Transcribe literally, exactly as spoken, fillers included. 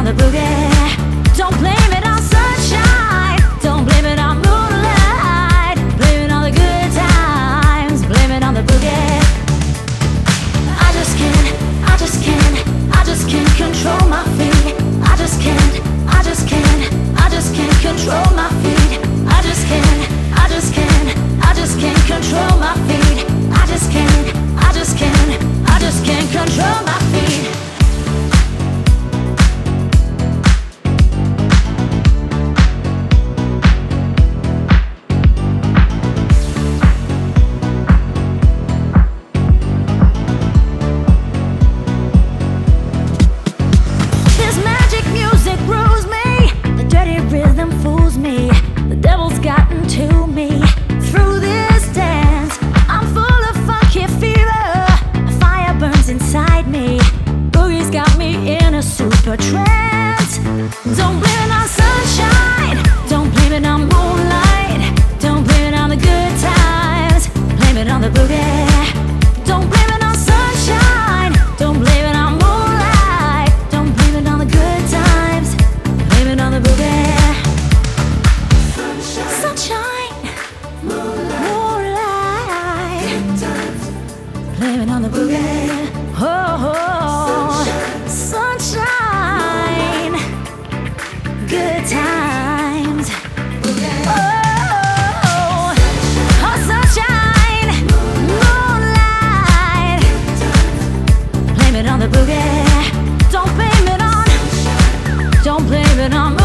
the boogie. Don't blame it on sunshine. Don't blame it on moonlight. Blame it on the good times. Blame it on the boogie. I just can't, I just can't, I just can't control my feet. I just can't, I just can't, I just can't control my feet. I just can't, I just can't, I just can't control my feet. I just can't, I just can't, I just can't control my feet. This magic music rules me. The dirty rhythm fools me. The devil's gotten to me. Through this dance, I'm full of funky fever. A fire burns inside me. Boogie's got me in a super trance. Don't blame it on sunshine. Don't blame it on moonlight. Don't blame it on the good times. Blame it on the boogie. Don't blame it on sunshine. Don't blame it on moonlight. Don't blame it on the good times. Blame it on the boogie. Sunshine, moonlight. Blame it on the boogie. Oh, oh. Sunshine, good times. Oh, oh, sunshine, moonlight. Blame it on the boogie. Don't blame it on, don't blame it on